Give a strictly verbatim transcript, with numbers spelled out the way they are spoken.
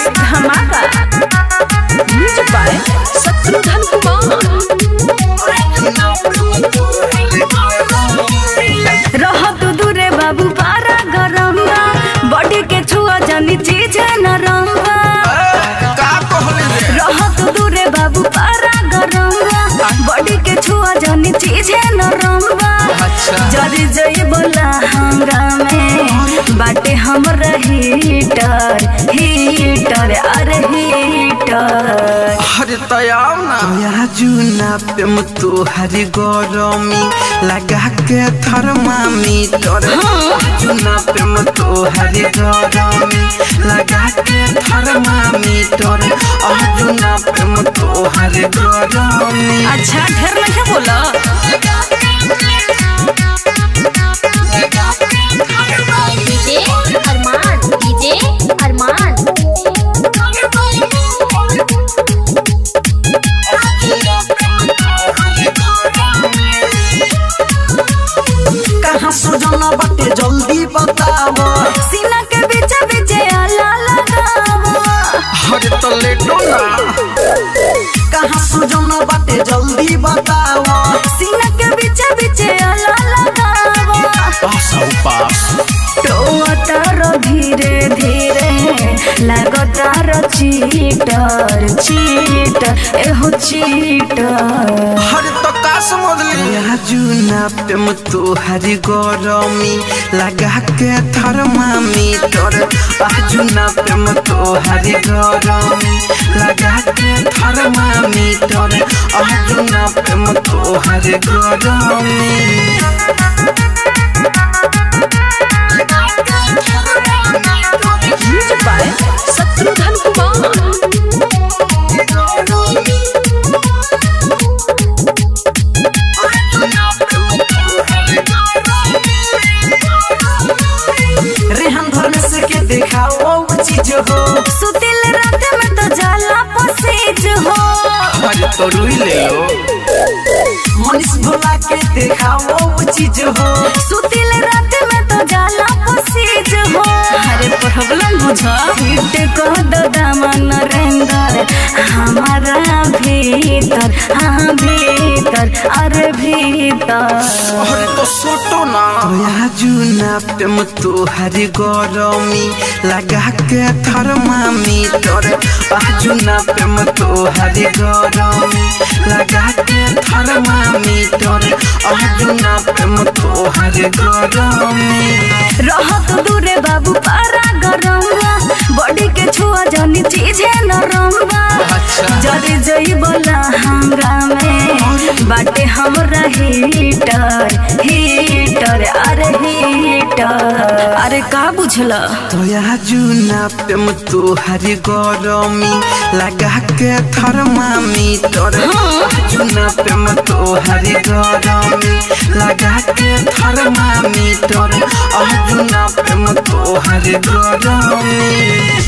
धमाका music by Shatrughan Kumar. रह तू दूरे बाबू पारा गरम बा, बॉडी के छुआ जानी चीज नरम बा। रह तू दूरे बाबू पारा गरम बा, बॉडी के छुआ जानी चीज नरम बा। जरी जई बोला हंगामे बाटे हमरा हीटर हीटर अरे हीटर। अरे तयाव ना तया जुना पे मुतु हरी गरमी लगा के थर्मामीटर। जुना पे मुतु हरी गरमी लगा के थर्मामीटर। जुना पे मुतु हरी गरमी। अच्छा ढेर में क्या बोला? डीजे अरमान डीजे अरमान कहाँ सुजना बाटे जल्दी बताओ। सीना के बीच बीच आला लगावो। अरे तो लेटो ना कहाँ सुजना बाटे जल्दी बताओ। सीना के बीच बीच आला लगावो। पास आओ पास टोतारो धीरे धीरे लगतारो चीटर चीटर एहो चीटर। हर तो का समझ ले जुना पे मुतु हरी गरमी लगा के थर्मामीटर। जुना पे मुतु हरी गरमी लगा के थर्मामीटर। जुना पे मुतु हरी गरमी। Music by Shatrughan Kumar. रेहन धरने से के दिखाओ वो चीज हो। सुतिल रात में तो जाला पसेज हो। अरे तो रुई ले लो मनीष भोला के दिखाओ वो चीज हो। सुतिल रात में तो जाला पसेज हो। अरे प्रॉब्लम बुझा हिट कह दो दामन नरेंद्र हमारा भीतर हाँ भीतर अरे भीतर। अरे तो सोटो ना तया जुना पे मुतु हरी गरमी लगा के थर्मामीटर। जुना पे मुतु हरी गरमी लगा के थर्मामीटर। जुना पे मुतु हरी गरमी। रह तू दूरे बाबू पारा गरम बा, बॉडी के छुआ जानी चीज नरम बा। जरी जई बोला हंगामे बाटे हमरा हीटर हीटर अरे हीटर। अरे का बुझला? तया जुना पे मुतु हरी गरमी लगा के थर्मामीटर। जुना पे मुतु हरी गरमी लगा के थर्मामीटर। जुना पे मुतु हरी गरमी।